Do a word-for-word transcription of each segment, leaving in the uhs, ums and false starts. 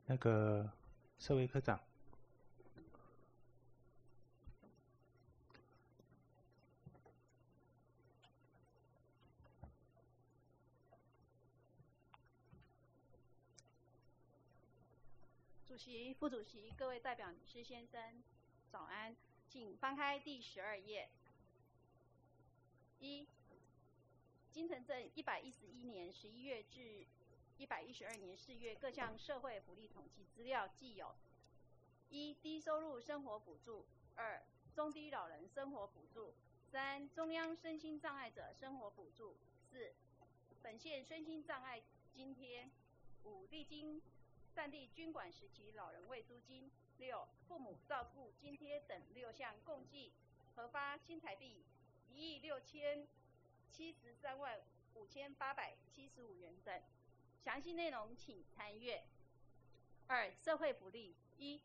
那个社会科长。 主席、副主席、各位代表、女士、先生，早安，请翻开第十二页。一、金城镇一百一十一年十一月至一百一十二年四月各项社会福利统计资料既有：一、低收入生活补助；二、中低老人生活补助；三、中央身心障碍者生活补助；四、本县身心障碍津贴；五、历经战地军管时期老人未租金；六、父母照顾津贴等六项，共计核发新台币一亿六千七十三万五千八百七十五元整。详细内容请参阅。二、社会福利。一、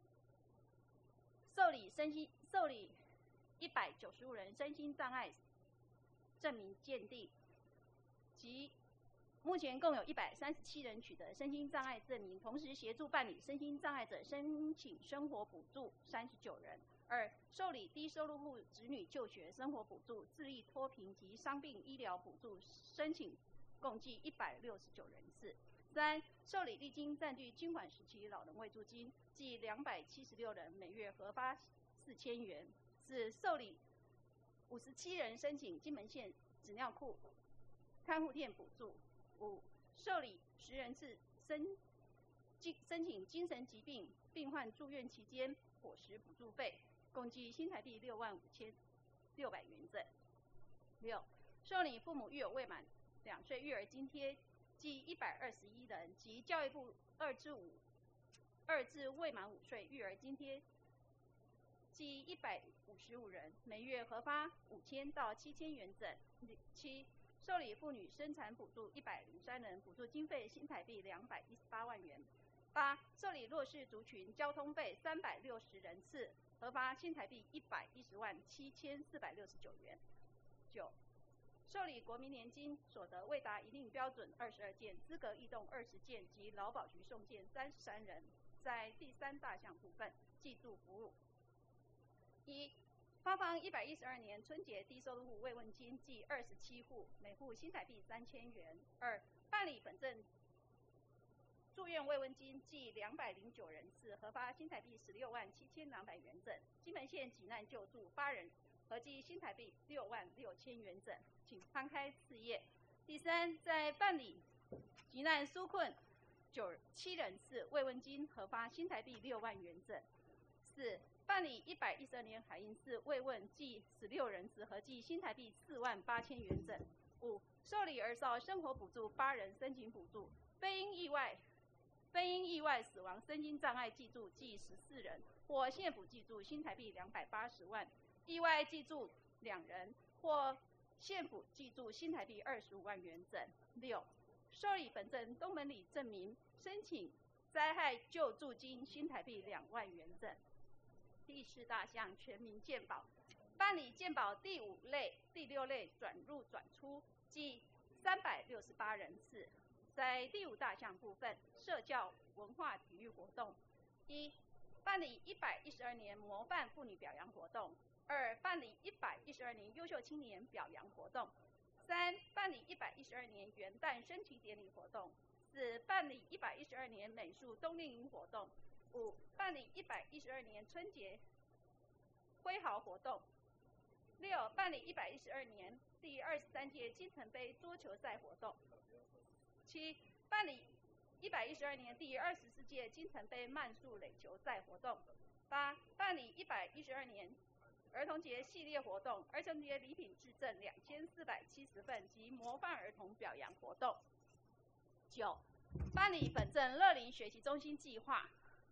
受理身心受理一百九十五人身心障碍证明鉴定，及目前共有一百三十七人取得身心障碍证明，同时协助办理身心障碍者申请生活补助三十九人。二、受理低收入户子女就学生活补助、自力脱贫及伤病医疗补助申请共计一百六十九人次。三、受理历经战地军管时期老人未租金，计两百七十六人，每月核发四千元。四、受理五十七人申请金门县纸尿裤看护店补助。五、受理十人次申申请精神疾病病患住院期间伙食补助费，共计新台币六万五千六百元整。六、受理父母育有未满两岁育儿津贴，计一百二十一人，及教育部二至五二至未满五岁育儿津贴，计一百五十五人，每月核发五千到七千元整。七、受理妇女生产补助一百零三人，补助经费新台币两百一十八万元。八、受理弱势族群交通费三百六十人次，核发新台币一百一十万七千四百六十九元。九、受理国民年金所得未达一定标准二十二件，资格异动二十件及劳保局送件三十三人，在第三大项部分记住服务。一、发放一百一十二年春节低收入户慰问金计二十七户，每户新台币三千元。二、办理本镇住院慰问金计两百零九人次，核发新台币十六万七千两百元整。金门县急难救助八人，合计新台币六万六千元整。请翻开四页。第三，在办理急难纾困九七人次慰问金，核发新台币六万元整。四、办理一百一十二年海印寺慰问计十六人次，合计新台币四万八千元整。五、受理儿少生活补助八人申请补助，非因意外非因意外死亡身心障碍记住计十四人，或现补记住新台币两百八十万，意外记住两人，或现补记住新台币二十五万元整。六、受理本镇东门里证明申请灾害救助金新台币两万元整。第四大项全民健保，办理健保第五类、第六类转入转出计三百六十八人次。在第五大项部分，社教文化体育活动：一、办理一百一十二年模范妇女表扬活动；二、办理一百一十二年优秀青年表扬活动；三、办理一百一十二年元旦升旗典礼活动；四、办理一百一十二年美术冬令营活动；五、办理一百一十二年春节挥毫活动；六、办理一百一十二年第二十三届金城杯桌球赛活动；七、办理一百一十二年第二十四届金城杯慢速垒球赛活动；八、办理一百一十二年儿童节系列活动，儿童节礼品致赠两千四百七十份及模范儿童表扬活动。九、办理本镇乐龄学习中心计划，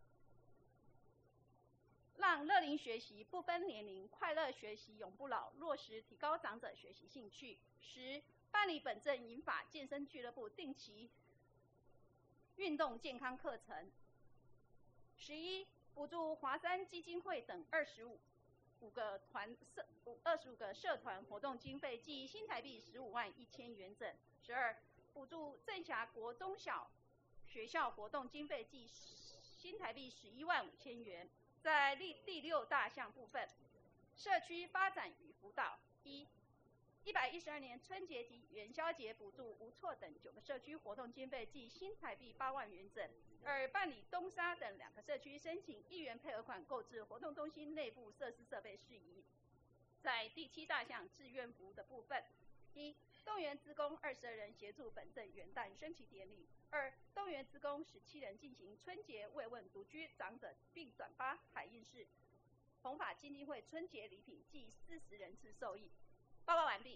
让乐龄学习不分年龄，快乐学习永不老，落实提高长者学习兴趣。十、办理本镇银发健身俱乐部定期运动健康课程。十一、补助华山基金会等二十五五个团社二十五个社团活动经费，计新台币十五万一千元整。十二、补助镇辖国中小学校活动经费，计新台币十一万五千元。在第第六大项部分，社区发展与辅导一。一百一十二年春节及元宵节补助无措等九个社区活动经费计新台币八万元整。二、办理东沙等两个社区申请议员配额款购置活动中心内部设施设备事宜。在第七大项志愿服务的部分，一、动员职工二十二人协助本镇元旦升旗典礼。二、动员职工十七人进行春节慰问独居长者，并转发海印式弘法基金会春节礼品，计四十人次受益。报告完毕。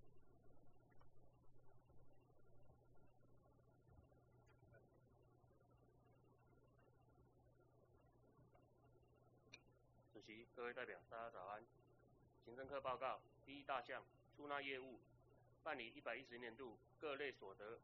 主席、各位代表，大家早安。行政课报告第一大项出纳业务，办理一百一十年度各类所得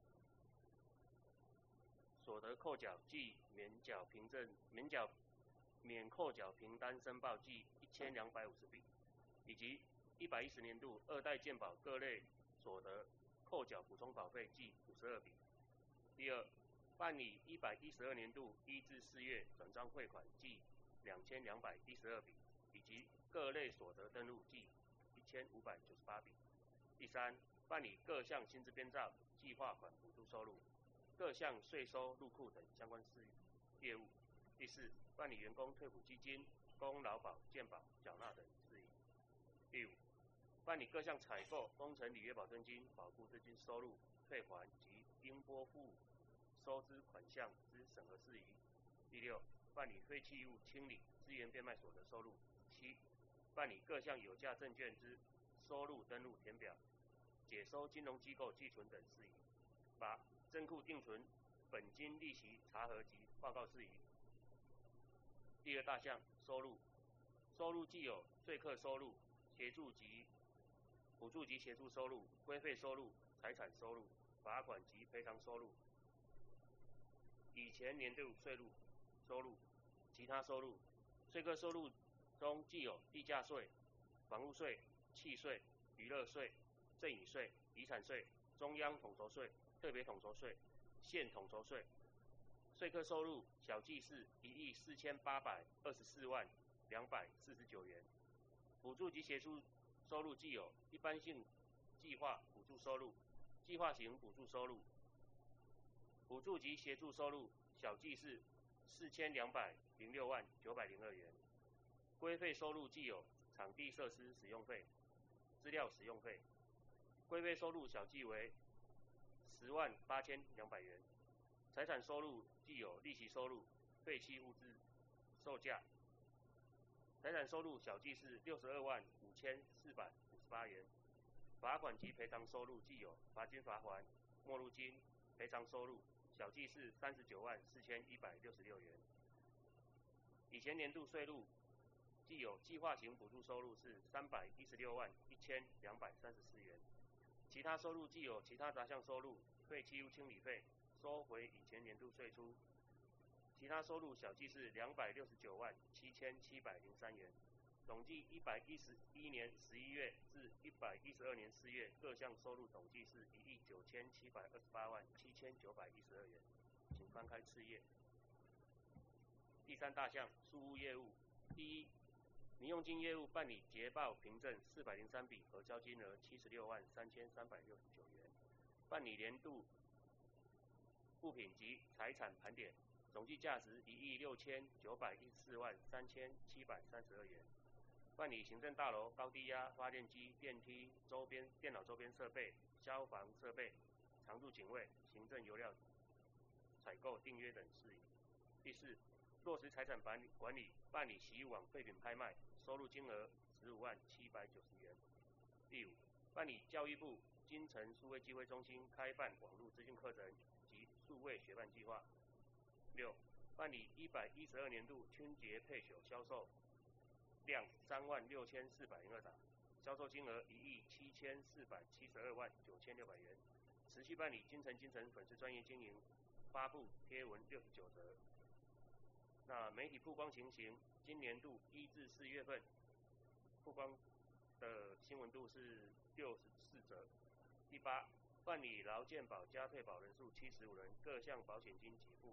所得扣缴暨免缴凭证免缴免扣缴凭单申报计一千两百五十笔，以及一百一十年度二代健保各类所得扣缴补充保费计五十二笔。第二，办理一百一十二年度一至四月转账汇款计两千两百一十二笔，以及各类所得登录计一千五百九十八笔。第三，办理各项薪资编造、计划款补助收入、各项税收入库等相关事业务。第四，办理员工退抚基金、供劳保、健保缴纳等事宜。第五，办理各项采购、工程履约保证金、保固资金收入、退还及应拨付收支款项之审核事宜。第六，办理废弃物清理、资源变卖所得收入。七，办理各项有价证券之收入登录填表、解收金融机构寄存等事宜。八，政库定存本金利息查核及报告事宜。第二大项收入，收入既有税课收入、协助及补助及协助收入、规费收入、财产收入、罚款及赔偿收入。以前年度税入收入、其他收入，税课收入中既有地价税、房屋税、契税、娱乐税、赠与税、遗产税、中央统筹税、特别统筹税、县统筹税。税课收入小计是一亿四千八百二十四万两百四十九元。补助及协助收入既有一般性计划补助收入、计划型补助收入。补助及协助收入小计是四千两百零六万九百零二元。规费收入既有场地设施使用费、资料使用费。规费收入小计为十万八千两百元。财产收入既有利息收入、废弃物资售价。财产收入小计是六十二万五千四百五十八元。罚款及赔偿收入既有罚金罚还、没入金、赔偿收入，小计是三十九万四千一百六十六元。以前年度税入既有计划型补助收入是三百一十六万一千两百三十四元。其他收入既有其他杂项收入、废弃物清理费收回以前年度税出。其他收入小计是两百六十九万七千七百零三元。总计一百一十一年十一月至一百一十二年四月各项收入总计是一亿九千七百二十八万七千九百一十二元。请翻开次页。第三大项书屋业务。第一，民用金业务办理捷报凭证四百零三笔，核销金额七十六万三千三百六十九元。办理年度物品及财产盘点，总计价值一亿六千九百一十四万三千七百三十二元。办理行政大楼高低压发电机、电梯周边电脑周边设备、消防设备、常驻警卫、行政油料采购订约等事宜。第四，落实财产管理管理，办理洗衣网废品拍卖，收入金额十五万七百九十元。第五，办理教育部金城数位机会中心开办网络资讯课程及数位学伴计划。六，办理一百一十二年度春节配酒销售量三万六千四百零二打，销售金额一亿七千四百七十二万九千六百元。持续办理金城金城粉丝专业经营，发布贴文六十九则。那媒体曝光情形，今年度一至四月份曝光的新闻度是六十四则。第八，办理劳健保加退保人数七十五人，各项保险金给付十四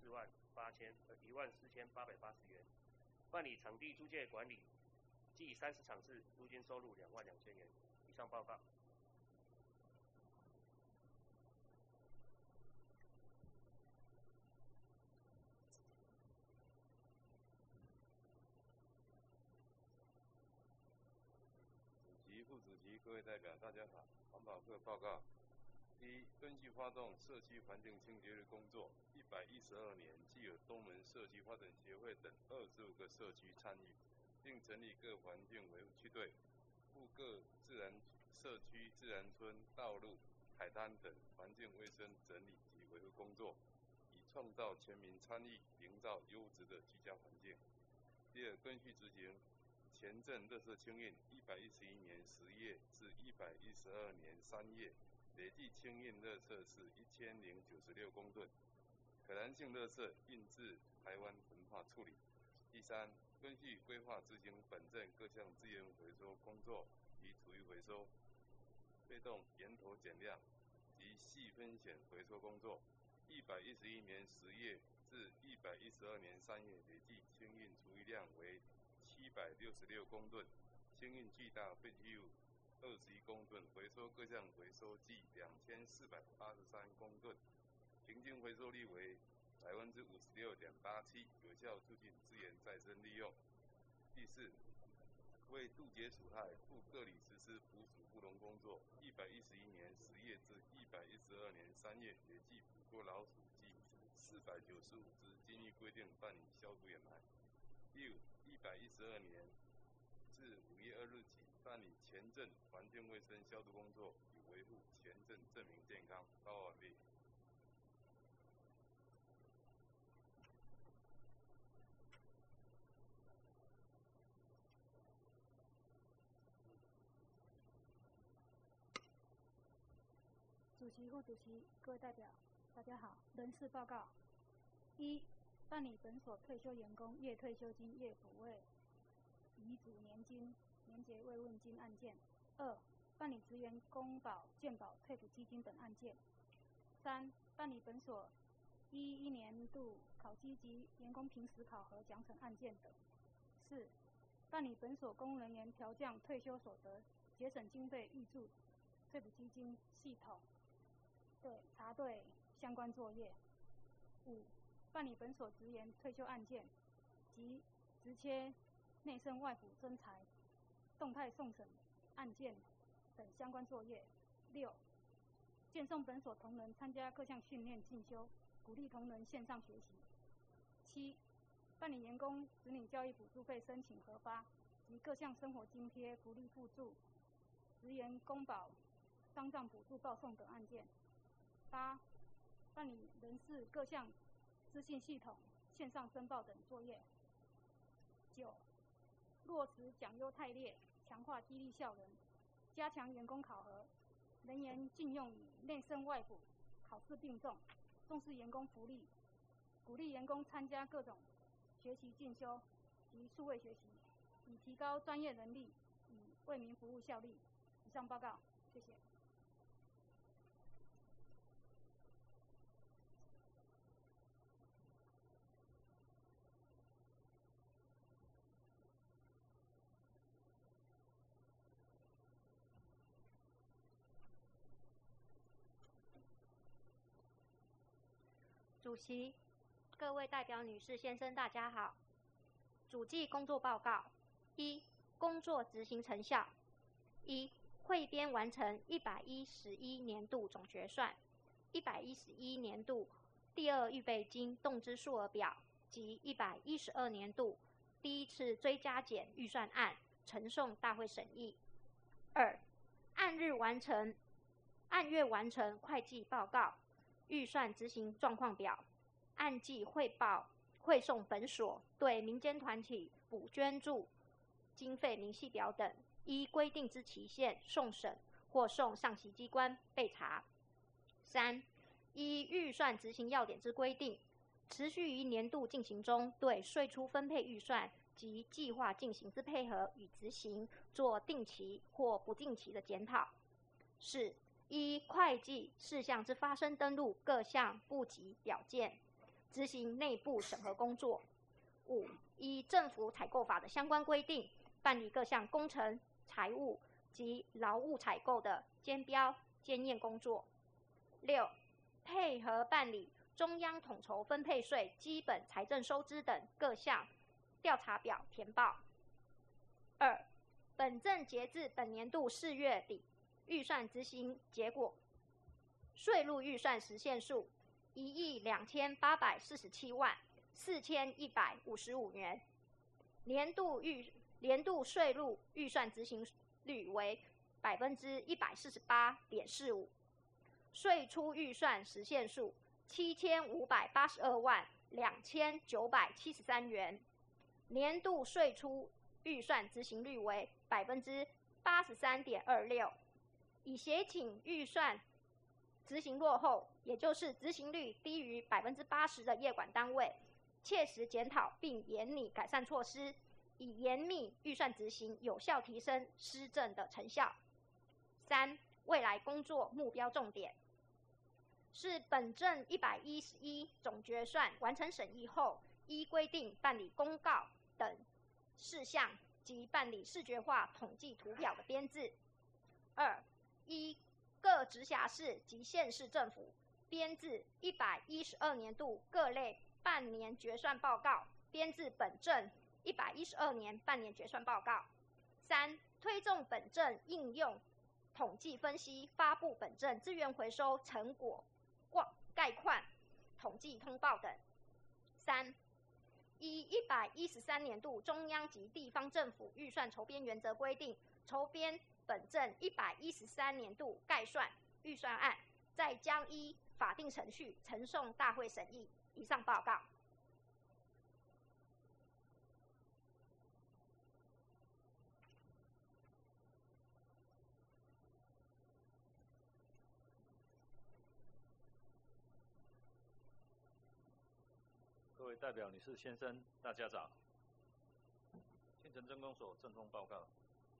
四万八千呃一万四千八百八十元。办理场地租借管理计三十场次，租金收入两万两千元。以上报告。 主席、副主席、各位代表，大家好。环保课报告：一、根据发动社区环境清洁日工作，一百一十二年，既有东门社区发展协会等二十五个社区参与，并成立各环境维护区队，负各自然社区、自然村、道路、海滩等环境卫生整理及维护工作，以创造全民参与，营造优质的居家环境。第二，根据执行前镇垃圾清运，一百一十一年十月至一百一十二年三月，累计清运垃圾是一千零九十六公吨，可燃性垃圾运至台湾焚化处理。第三，根据规划执行本镇各项资源回收工作及厨余回收，推动源头减量及细分选回收工作。一百一十一年十月至一百一十二年三月，累计清运厨余量为七百六十六公吨，清运巨大废弃物二十一公吨，回收各项回收计两千四百八十三公吨，平均回收率为百分之五十六点八七，有效促进资源再生利用。第四，为杜绝鼠害，赴各里实施捕鼠布笼工作。一百一十一年十月至一百一十二年三月，累计捕获老鼠计四百九十五只，均依规定办理消毒掩埋。第五，一百一十二年至五月二日起，办理全镇环境卫生消毒工作，以维护全镇镇民健康。报告完毕。 主席、副主席、各位代表，大家好。人事报告：一、办理本所退休员工月退休金、月抚慰、遗嘱年金、年节慰问金案件；二、办理职员公保、健保、退抚基金等案件；三、办理本所一一年度考绩及员工平时考核奖惩案件等；四、办理本所公务人员调降退休所得节省经费挹注退抚基金系统对查对相关作业；五、办理本所职员退休案件及职缺内生外辅征才动态送审案件等相关作业；六、荐送本所同仁参加各项训练进修，鼓励同仁线上学习；七、办理员工子女教育补助费申请核发及各项生活津贴、福利附助、职员公保、丧葬补助报送等案件；八、办理人事各项资讯系统线上申报等作业；九、落实奖优汰劣，强化激励效能，加强员工考核，人员禁用以内生外辅考试并重，重视员工福利，鼓励员工参加各种学习进修及数位学习，以提高专业能力，以为民服务效力。以上报告，谢谢。 主席、各位代表女士、先生，大家好。主计工作报告：一、工作执行成效：一、汇编完成一百一十一年度总决算、一百一十一年度第二预备金动支数额表及一百一十二年度第一次追加减预算案呈送大会审议。二、按日完成、按月完成会计报告。预算执行状况表，按季汇报汇送本所对民间团体补捐助经费明细表等，依规定之期限送审或送上级机关备查。三、依预算执行要点之规定，持续于年度进行中对税出分配预算及计划进行之配合与执行，做定期或不定期的检讨。四、依会计事项之发生登录各项簿籍表件， 执行内部审核工作。五、依政府采购法的相关规定，办理各项工程、财务及劳务采购的监标、监验工作。六、配合办理中央统筹分配税基本财政收支等各项调查表填报。二、本证截至本年度四月底预算执行结果，税入预算实现数一亿两千八百四十七万四千一百五十五元，年度预年度税入预算执行率为百分之一百四十八点四五，税出预算实现数七千五百八十二万两千九百七十三元，年度税出预算执行率为百分之八十三点二六。以协请预算执行落后，也就是执行率低于百分之八十的业管单位，切实检讨并研拟改善措施，以严密预算执行，有效提升施政的成效。三、未来工作目标重点是本证一百一十一总决算完成审议后，依规定办理公告等事项及办理视觉化统计图表的编制。二、依各直辖市及县市政府编制一百一十二年度各类半年决算报告，编制本证一百一十二年半年决算报告。三、推动本证应用统计分析，发布本证资源回收成果概况、统计通报等。三、依一百一十三年度中央及地方政府预算筹编原则规定，筹编本证一百一十三年度概算预算案，再将依法定程序呈送大会审议。以上报告。 各位代表、女士、先生，大家早。县城政工所政风报告：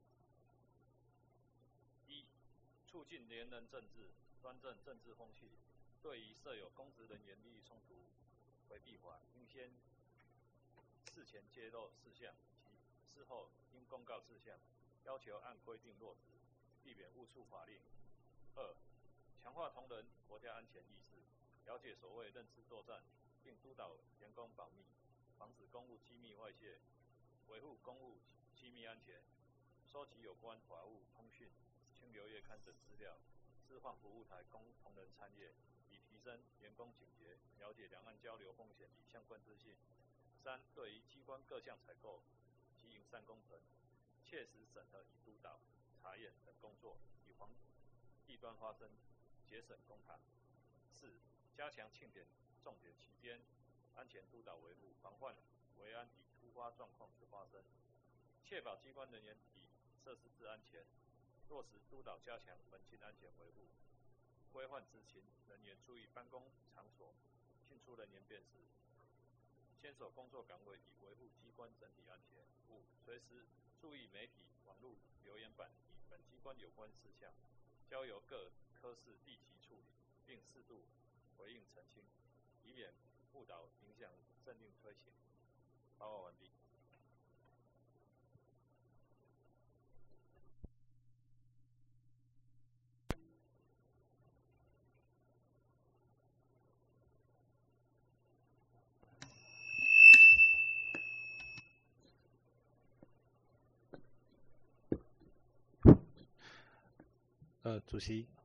一、促进廉人政治，端正政治风气。对于设有公职人员利益冲突回避法，应先事前揭露事项，及事后应公告事项，要求按规定落实，避免误触法令。二、强化同仁国家安全意识，了解所谓认知作战，并督导员工保密，防止公务机密外泄，维护公务机密安全，收集有关法务、通讯、清流月刊等资料，释放服务台供同仁参阅，以提升员工警觉，了解两岸交流风险与相关资讯。三、对于机关各项采购及营善工程，切实审核与督导、查验等工作，以防弊端发生，节省公帑。四、加强庆典重点期间安全督导维护，防范危安与突发状况之发生，确保机关人员与设施之安全，落实督导加强门禁安全维护，规范执勤人员注意办公场所进出人员辨识，坚守工作岗位以维护机关整体安全。五、随时注意媒体网络留言板与本机关有关事项，交由各科室立即处理，并适度回应澄清，以免误导影响政令推行。报告完毕。 呃，主席，